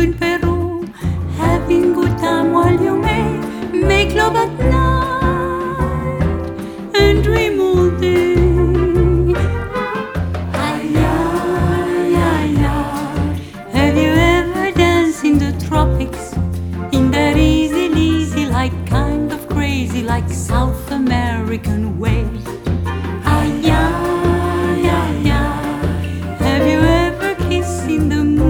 in Peru, having good time while you may make love at